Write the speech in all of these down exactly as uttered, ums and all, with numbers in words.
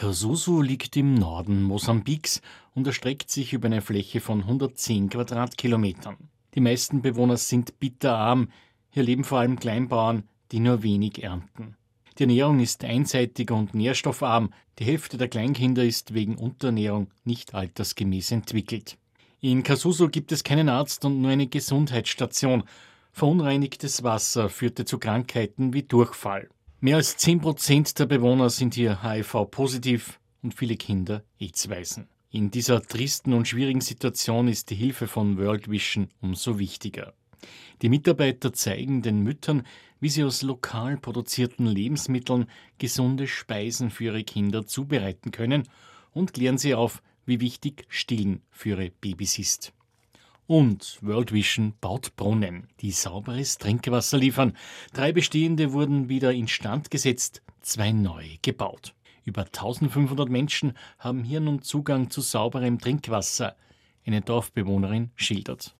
Kasusu liegt im Norden Mosambiks und erstreckt sich über eine Fläche von hundertzehn Quadratkilometern. Die meisten Bewohner sind bitterarm. Hier leben vor allem Kleinbauern, die nur wenig ernten. Die Ernährung ist einseitig und nährstoffarm. Die Hälfte der Kleinkinder ist wegen Unterernährung nicht altersgemäß entwickelt. In Kasusu gibt es keinen Arzt und nur eine Gesundheitsstation. Verunreinigtes Wasser führte zu Krankheiten wie Durchfall. Mehr als zehn Prozent der Bewohner sind hier H I V-positiv und viele Kinder AIDS-Waisen. In dieser tristen und schwierigen Situation ist die Hilfe von World Vision umso wichtiger. Die Mitarbeiter zeigen den Müttern, wie sie aus lokal produzierten Lebensmitteln gesunde Speisen für ihre Kinder zubereiten können und klären sie auf, wie wichtig Stillen für ihre Babys ist. Und World Vision baut Brunnen, die sauberes Trinkwasser liefern. Drei bestehende wurden wieder instand gesetzt, zwei neue gebaut. Über eintausendfünfhundert Menschen haben hier nun Zugang zu sauberem Trinkwasser. Eine Dorfbewohnerin schildert.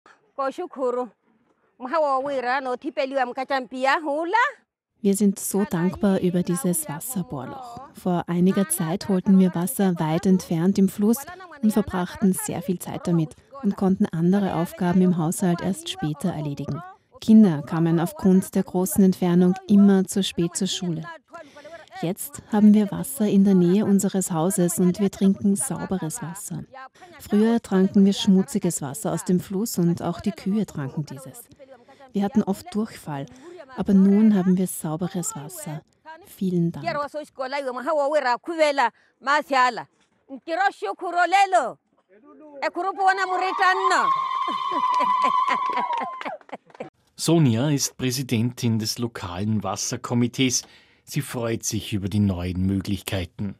Wir sind so dankbar über dieses Wasserbohrloch. Vor einiger Zeit holten wir Wasser weit entfernt im Fluss und verbrachten sehr viel Zeit damit und konnten andere Aufgaben im Haushalt erst später erledigen. Kinder kamen aufgrund der großen Entfernung immer zu spät zur Schule. Jetzt haben wir Wasser in der Nähe unseres Hauses und wir trinken sauberes Wasser. Früher tranken wir schmutziges Wasser aus dem Fluss und auch die Kühe tranken dieses. Wir hatten oft Durchfall, aber nun haben wir sauberes Wasser. Vielen Dank. Sonja ist Präsidentin des lokalen Wasserkomitees. Sie freut sich über die neuen Möglichkeiten.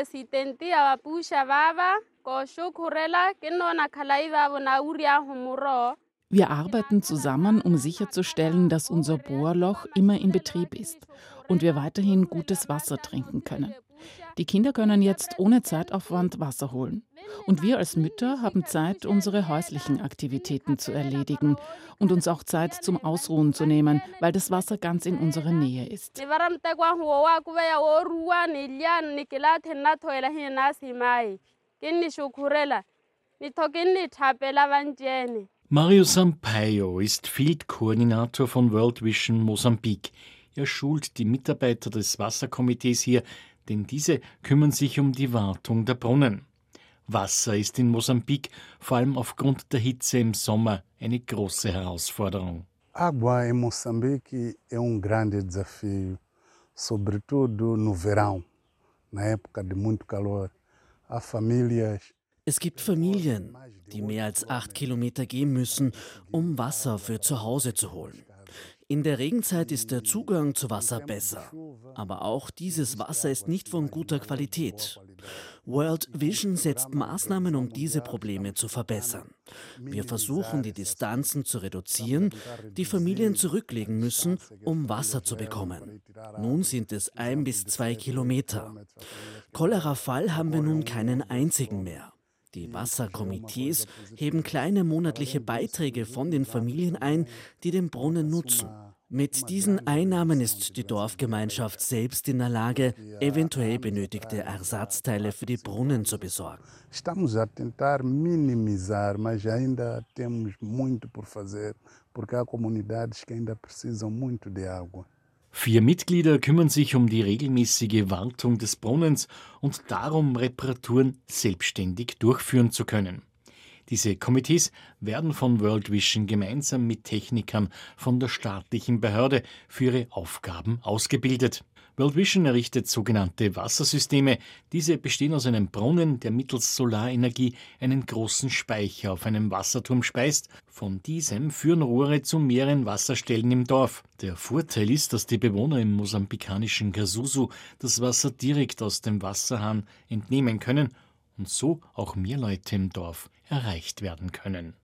Wir arbeiten zusammen, um sicherzustellen, dass unser Bohrloch immer in Betrieb ist und wir weiterhin gutes Wasser trinken können. Die Kinder können jetzt ohne Zeitaufwand Wasser holen. Und wir als Mütter haben Zeit, unsere häuslichen Aktivitäten zu erledigen und uns auch Zeit zum Ausruhen zu nehmen, weil das Wasser ganz in unserer Nähe ist. Mario Sampaio ist Field-Koordinator von World Vision Mosambik. Er schult die Mitarbeiter des Wasserkomitees hier, denn diese kümmern sich um die Wartung der Brunnen. Wasser ist in Mosambik vor allem aufgrund der Hitze im Sommer eine große Herausforderung. Água em Moçambique é um grande desafio, sobretudo no verão, na época de muito calor. Há famílias. Es gibt Familien, die mehr als acht Kilometer gehen müssen, um Wasser für zu Hause zu holen. In der Regenzeit ist der Zugang zu Wasser besser, aber auch dieses Wasser ist nicht von guter Qualität. World Vision setzt Maßnahmen, um diese Probleme zu verbessern. Wir versuchen, die Distanzen zu reduzieren, die Familien zurücklegen müssen, um Wasser zu bekommen. Nun sind es ein bis zwei Kilometer. Cholera-Fall haben wir nun keinen einzigen mehr. Die Wasserkomitees heben kleine monatliche Beiträge von den Familien ein, die den Brunnen nutzen. Mit diesen Einnahmen ist die Dorfgemeinschaft selbst in der Lage, eventuell benötigte Ersatzteile für die Brunnen zu besorgen. Estamos a tentar minimizar, mas ainda temos muito por fazer, porque há comunidades que ainda precisam muito de água. Vier Mitglieder kümmern sich um die regelmäßige Wartung des Brunnens und darum, Reparaturen selbstständig durchführen zu können. Diese Komitees werden von World Vision gemeinsam mit Technikern von der staatlichen Behörde für ihre Aufgaben ausgebildet. World Vision errichtet sogenannte Wassersysteme. Diese bestehen aus einem Brunnen, der mittels Solarenergie einen großen Speicher auf einem Wasserturm speist. Von diesem führen Rohre zu mehreren Wasserstellen im Dorf. Der Vorteil ist, dass die Bewohner im mosambikanischen Kasusu das Wasser direkt aus dem Wasserhahn entnehmen können und so auch mehr Leute im Dorf erreicht werden können.